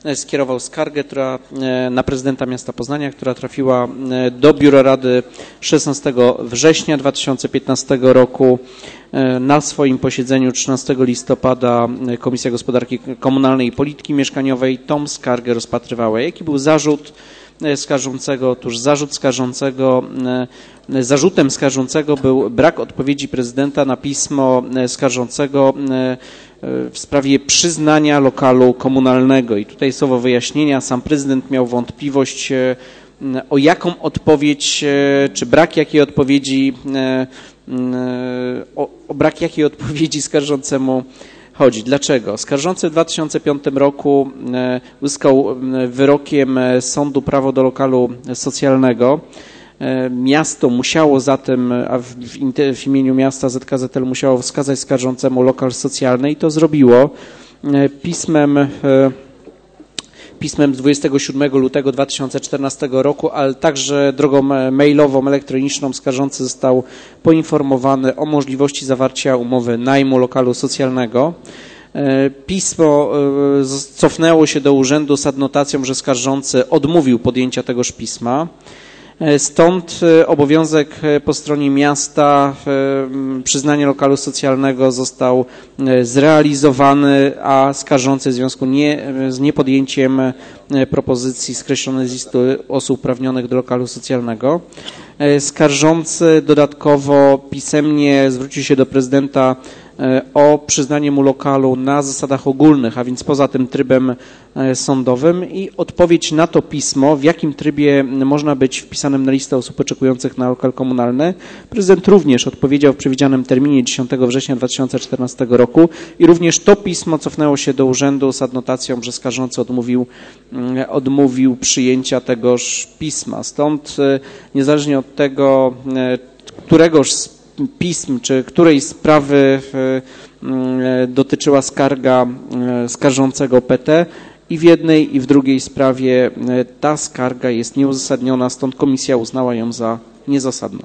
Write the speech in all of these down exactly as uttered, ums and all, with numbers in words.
skierował skargę która, na prezydenta miasta Poznania, która trafiła do Biura Rady szesnastego września dwa tysiące piętnastego roku. Na swoim posiedzeniu trzynastego listopada Komisja Gospodarki Komunalnej i Polityki Mieszkaniowej tą skargę rozpatrywała. Jaki był zarzut skarżącego? Otóż zarzut skarżącego, zarzutem skarżącego był brak odpowiedzi prezydenta na pismo skarżącego w sprawie przyznania lokalu komunalnego. I tutaj słowo wyjaśnienia, sam prezydent miał wątpliwość, o jaką odpowiedź, czy brak jakiej odpowiedzi, o, o brak jakiej odpowiedzi skarżącemu chodzi. Dlaczego? Skarżący w dwa tysiące piątym roku uzyskał wyrokiem sądu prawo do lokalu socjalnego. Miasto musiało zatem, a w, w imieniu miasta Z K Z L musiało wskazać skarżącemu lokal socjalny i to zrobiło. Pismem, pismem z dwudziestego siódmego lutego dwa tysiące czternastego roku, ale także drogą mailową, elektroniczną skarżący został poinformowany o możliwości zawarcia umowy najmu lokalu socjalnego. Pismo cofnęło się do urzędu z adnotacją, że skarżący odmówił podjęcia tegoż pisma. Stąd obowiązek po stronie miasta przyznania lokalu socjalnego został zrealizowany, a skarżący w związku nie, z niepodjęciem propozycji skreślonej z listy osób uprawnionych do lokalu socjalnego. Skarżący dodatkowo pisemnie zwrócił się do prezydenta o przyznanie mu lokalu na zasadach ogólnych, a więc poza tym trybem sądowym i odpowiedź na to pismo, w jakim trybie można być wpisanym na listę osób oczekujących na lokal komunalny. Prezydent również odpowiedział w przewidzianym terminie dziesiątego września dwa tysiące czternastego roku i również to pismo cofnęło się do urzędu z adnotacją, że skarżący odmówił, odmówił przyjęcia tegoż pisma. Stąd niezależnie od tego, któregoż z pism, czy której sprawy dotyczyła skarga skarżącego P T, i w jednej i w drugiej sprawie ta skarga jest nieuzasadniona, stąd komisja uznała ją za niezasadną.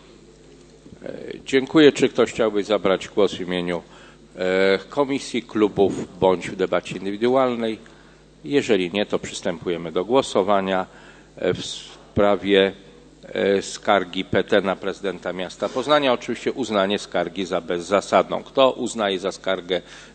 Dziękuję. Czy ktoś chciałby zabrać głos w imieniu komisji, klubów bądź w debacie indywidualnej? Jeżeli nie, to przystępujemy do głosowania w sprawie skargi P T na prezydenta miasta Poznania. Oczywiście uznanie skargi za bezzasadną. Kto uznaje za skargę